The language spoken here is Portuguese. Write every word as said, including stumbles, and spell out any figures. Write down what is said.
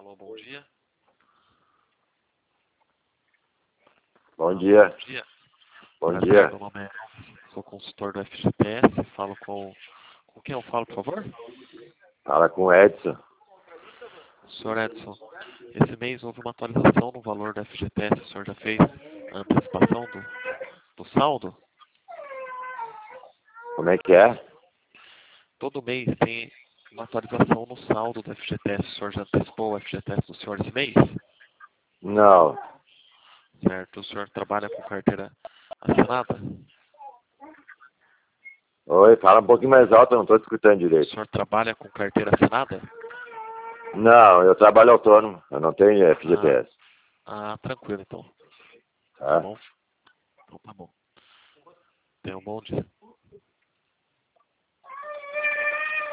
Alô, bom dia. Bom dia. Bom dia. Bom Prazer, dia. Meu nome é sou consultor do F G T S. Falo com... Com quem eu falo, por favor? Fala com o Edson. Senhor Edson, esse mês houve uma atualização no valor do F G T S. O senhor já fez a antecipação do, do saldo? Como é que é? Todo mês tem uma atualização no saldo do F G T S. O senhor já antecipou o F G T S do senhor esse mês? Não. Certo. O senhor trabalha com carteira assinada? Oi, fala um pouquinho mais alto, eu não estou escutando O direito. senhor trabalha com carteira assinada? Não, eu trabalho autônomo, eu não tenho F G T S. Ah, ah, tranquilo então. Tá Tá? bom? Então tá bom. Tenha um bom dia.